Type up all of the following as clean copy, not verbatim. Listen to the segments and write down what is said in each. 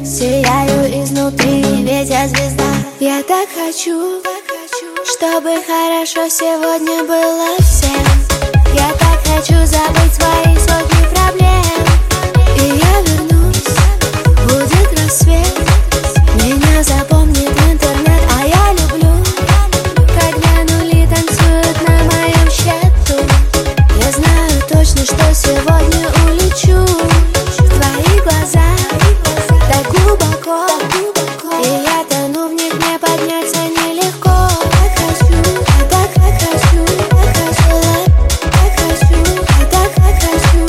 Сияю изнутри, ведь я звезда. Я так хочу, чтобы хорошо сегодня было всем. Я так хочу забыть свои сотни проблем. И я вернусь, будет рассвет. Меня запомнит интернет, а я люблю, когда нули танцуют на моем счету. Я знаю точно, что сегодня улечу в твои глаза так глубоко. И я тону в них, мне подняться нелегко. Так хочу, так хочу, так хочу, так хочу, так хочу.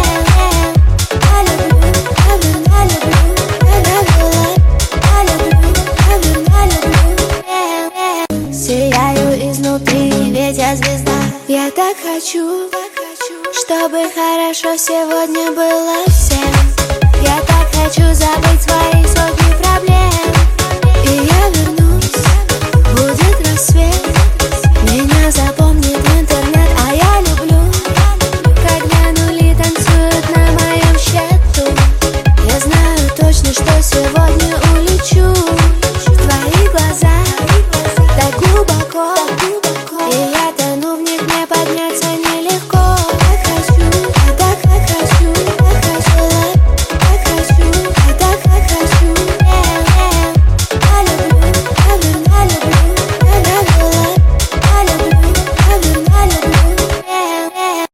Я люблю, я люблю, я люблю. Сияю изнутри, ведь я звезда. Я так хочу, чтобы хорошо сегодня было всем. Я